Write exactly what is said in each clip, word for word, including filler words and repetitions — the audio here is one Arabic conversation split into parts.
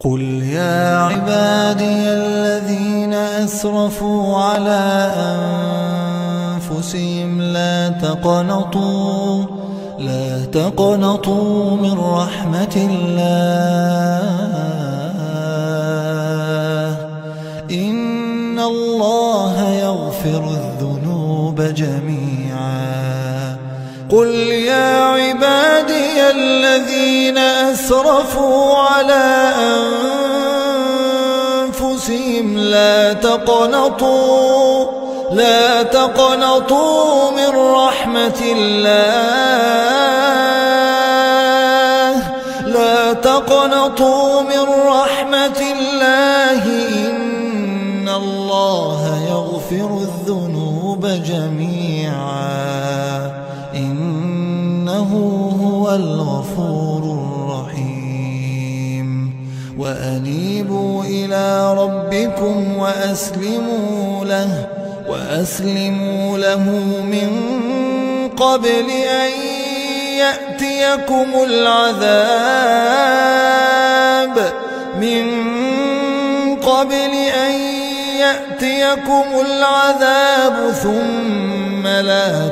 قل يا عبادي الذين أسرفوا على أنفسهم لا تقنطوا لا تقنطوا من رحمة الله إن الله يغفر الذنوب جميعا. قل يا عبادي الذين أسرفوا على أنفسهم لا تقنطوا لا تقنطوا من رحمة الله لا تقنطوا من رحمة الله إن الله يغفر الذنوب جميعا إنه هو الغفور الرحيم. وأنيبوا إلى ربكم وأسلموا له وأسلموا له من قبل أن يأتيكم العذاب من قبل أن يأتيكم العذاب ثم لا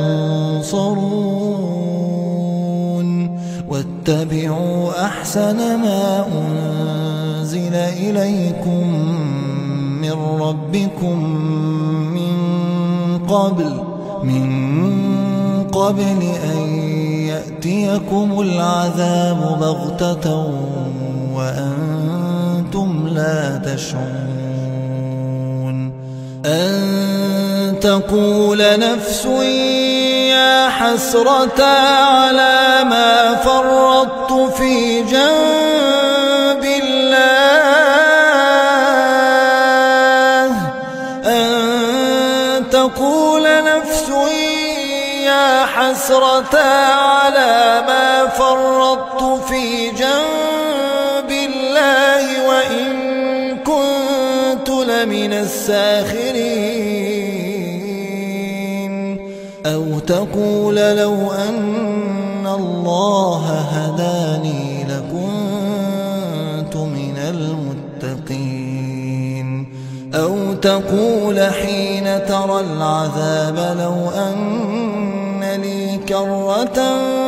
تنصرون. واتبعوا أحسن ما أنزل إليكم من ربكم من قبل من قبل أن يأتيكم العذاب بغتة وأنتم لا تشعرون. أن تقول نفس يا حسرة على ما فرطت في جنب الله أن تقول نفس يا حسرة على ما فرطت في جنب الله وإن كنت لمن الساخرين. أو تقول لو أن الله هداني لكنت من المتقين. أو تقول حين ترى العذاب لو أن لي كرة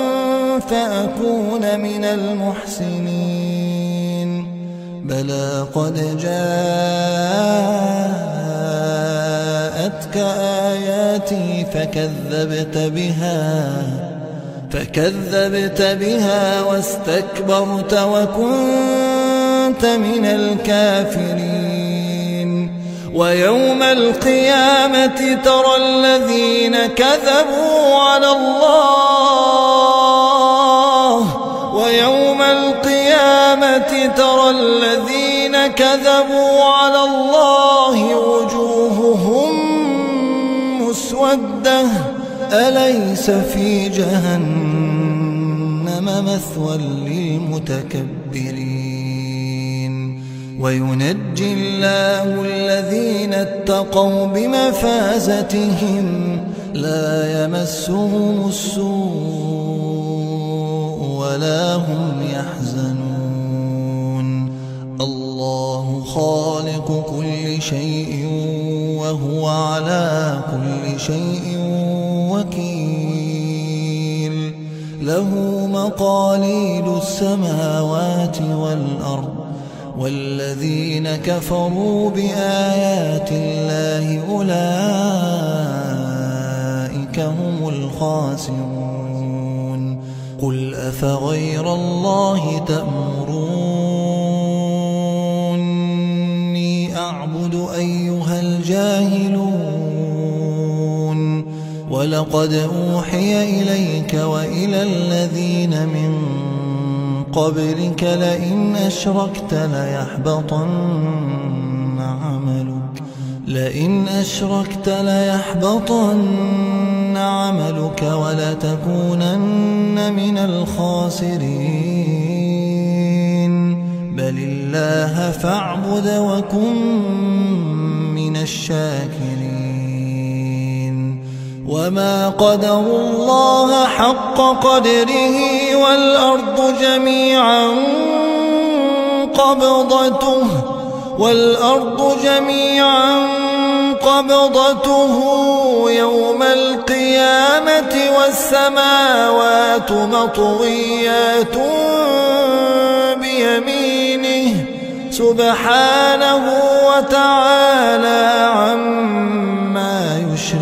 فأكون من المحسنين. بلى قد جاءتك آياتي فكذبت بها فكذبت بها واستكبرت وكنت من الكافرين. ويوم القيامة ترى الذين كذبوا على الله ويوم القيامة ترى الذين كذبوا على الله وجوههم مسودة أليس في جهنم مثوى للمتكبرين. وينجي الله الذين اتقوا بمفازتهم لا يمسهم السوء ولا هم يحزنون. الله خالق كل شيء وهو على كل شيء وكيل. له مقاليد السماوات والأرض والذين كفروا بآيات الله أولئك هم الخاسرون. قل أفغير الله تأمروني أعبد أيها الجاهلون. ولقد أوحي إليك وإلى الذين من قبلك لئن أشركت ليحبطن عملك لئن أشركت ليحبطن عملك ولتكونن من الخاسرين. بل الله فاعبد وكن من الشاكرين. وما قدروا الله حق قدره والأرض جميعا قبضته والأرض جميعا قبضته يوم القيامة والسماوات مطويات بيمينه سبحانه وتعالى عما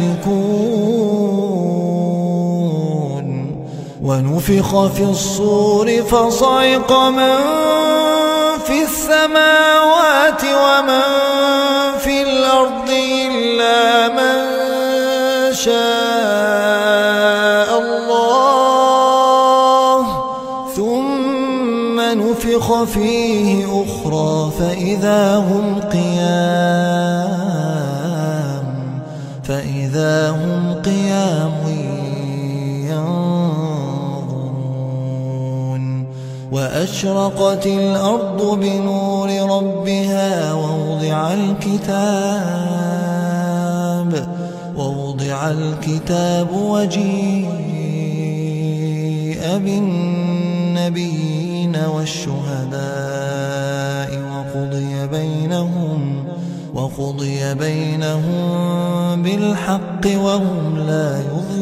يشركون. ونفخ في الصور فصعق من في السماوات ومن في الأرض إلا من شاء الله ثم نفخ فيه أخرى فإذا هم قيام فإذا هم قيام ينظرون. وأشرقت الأرض بنور ربها ووضع الكتاب ووضع الكتاب وجيء بالنبيين والشهداء وقضي بينهم وقضي بينهم بالحق وهم لا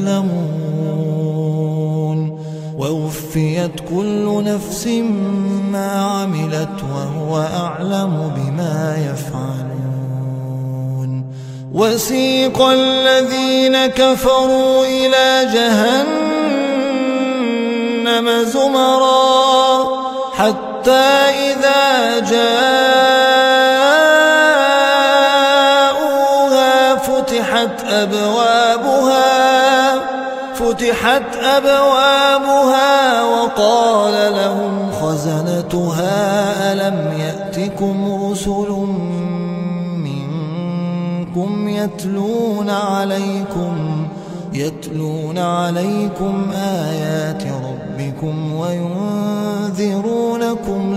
يظلمون. ووفيت كل نفس ما عملت وهو أعلم بما يفعلون. وسيق الذين كفروا إلى جهنم زمرا حتى إذا جاءوها فتحت أبوابها فتحت أبوابها وقال لهم خزنتها ألم يأتكم رسل منكم يتلون عليكم يتلون عليكم آيات ربكم وينذرونكم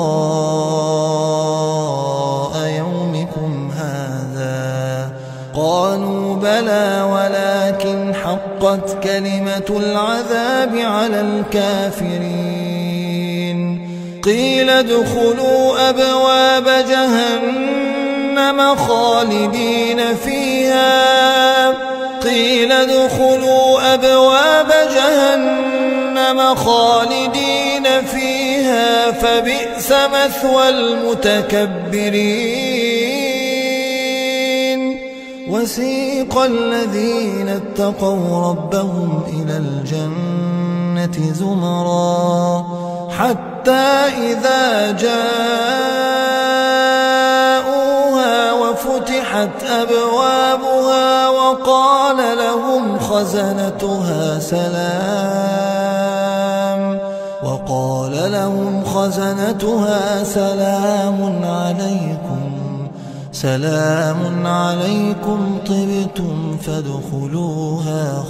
لقاء يومكم هذا قالوا بلى ولكن حقت كلمة العذاب على الكافرين. قيل ادخلوا أبواب جهنم خالدين فيها قيل ادخلوا أبواب جهنم خالدين فيها فبئس مثوى المتكبرين. وسيق الذين اتقوا ربهم إلى الجنة زمرا حتى إذا جاءوها وفتحت أبوابها وقال لهم خزنتها سلام وقال لهم خزنتها سلام عليكم سلام عليكم طبتم فادخلوها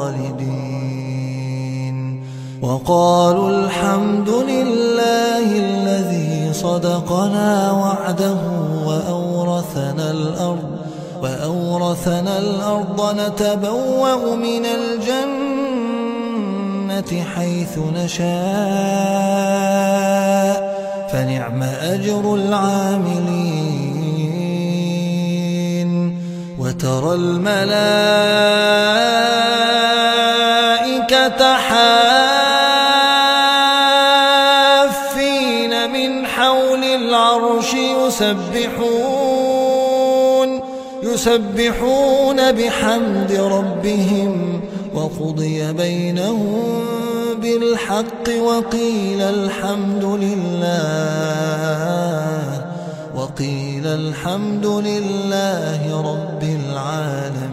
خالدين. وقالوا الحمد لله الذي صدقنا وعده وأورثنا الأرض وأورثنا الأرض نتبوأ من الجنة حيث نشاء فنعم أجر العاملين. وترى الملائكة حافين من حول العرش يسبحون يسبحون بحمد ربهم وقضي بينهم بالحق وقيل الحمد لله وقيل الحمد لله رب العالمين.